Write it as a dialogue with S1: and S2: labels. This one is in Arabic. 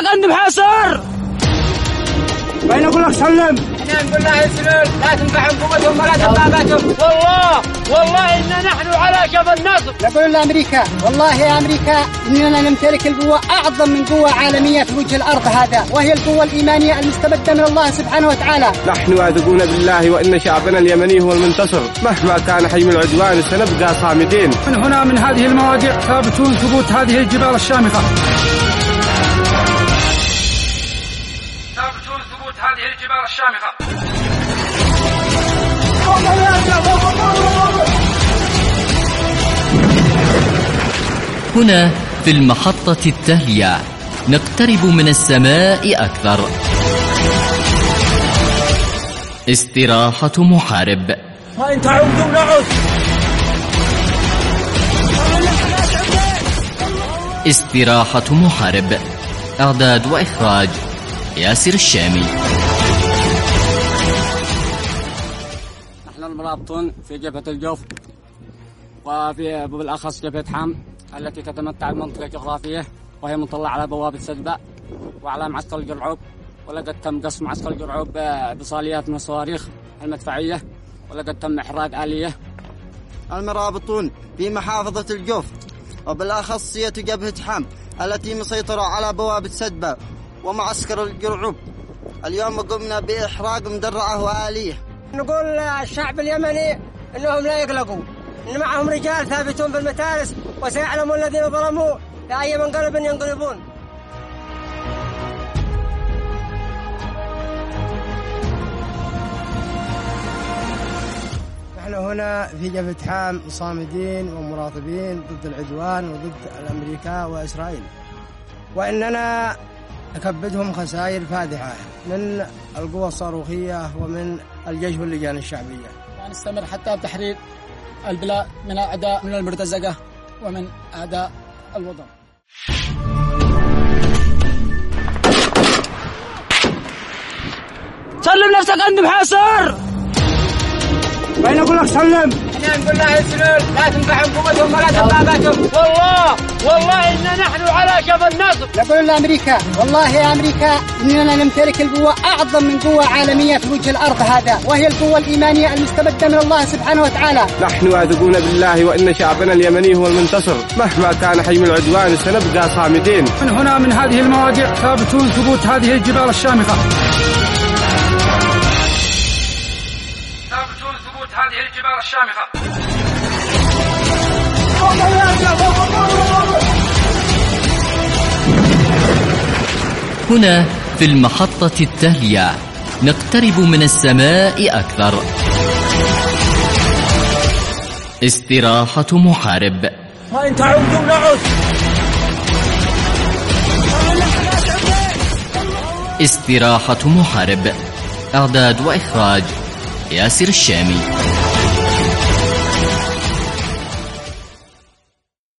S1: انت محاصر.
S2: وين اقول لك سلم؟
S1: احنا نقول له يسلم، لا تنفعهم قوتهم ولا دباباتهم. والله إن نحن على جبل ناصر.
S2: نقول لأمريكا والله يا أمريكا إننا نمتلك القوة أعظم من قوة عالمية في وجه الأرض هذا، وهي القوة الإيمانية المستمدة من الله سبحانه وتعالى.
S3: نحن واثقون بالله وإن شعبنا اليمني هو المنتصر، مهما كان حجم العدوان سنبقى صامدين.
S4: من هنا من هذه المواضيع ثابتون ثبوت هذه الجبال الشامخة. ثابتون ثبوت هذه الجبال الشامخة.
S5: هنا في المحطة التالية نقترب من السماء أكثر. استراحة محارب.
S1: وإن تعودوا نعود.
S5: استراحة محارب. إعداد وإخراج ياسر الشامي.
S2: نحن المرابطون في جبهة الجوف، وفي بالأخص جبهة حام التي تتمتع بمنطقة جغرافية وهي مطلة على بوابة سدبة وعلى معسكر الجرعوب، ولقد تم قصف معسكر الجرعوب بصاليات من الصواريخ المدفعية، ولقد تم إحراق آلية.
S6: المرابطون في محافظة الجوف وبالأخصية جبهة حام التي مسيطرة على بوابة سدبة ومعسكر الجرعوب. اليوم قمنا بإحراق مدرعة وآلية.
S2: نقول الشعب اليمني إنهم لا يقلقوا، إن معهم رجال ثابتون بالمتارس، وسيعلمون الذين ظلموا لأي منقلب ينقلبون.
S6: نحن هنا في جبهة حام صامدين ومراقبين ضد العدوان وضد الأمريكا وإسرائيل، وإننا نكبدهم خسائر فادحة من القوى الصاروخية ومن الجيش واللجان الشعبية.
S4: ونستمر حتى تحرير البلاد من أعداء من المرتزقة ومن أعداء الوطن.
S1: سلم نفسك انت محاصر.
S2: وين اقول لك سلم؟
S1: احنا نقول له يسلم، لا تنفعهم قوتهم ولا دباباتهم. والله إن نحن على جبل ناصر.
S2: نقول لأمريكا والله يا أمريكا إننا نمتلك القوة أعظم من قوة عالمية في وجه الأرض هذا، وهي القوة الإيمانية المستمدة من الله سبحانه وتعالى.
S3: نحن واثقون بالله وإن شعبنا اليمني هو المنتصر، مهما كان حجم العدوان سنبقى صامدين.
S4: من هنا من هذه المواضيع ثابتون ثبوت هذه الجبال الشامخة. ثابتون ثبوت هذه الجبال الشامخة.
S5: هنا في المحطة التالية نقترب من السماء أكثر. استراحة محارب.
S1: وإن تعودوا نعود.
S5: استراحة محارب. إعداد وإخراج ياسر الشامي.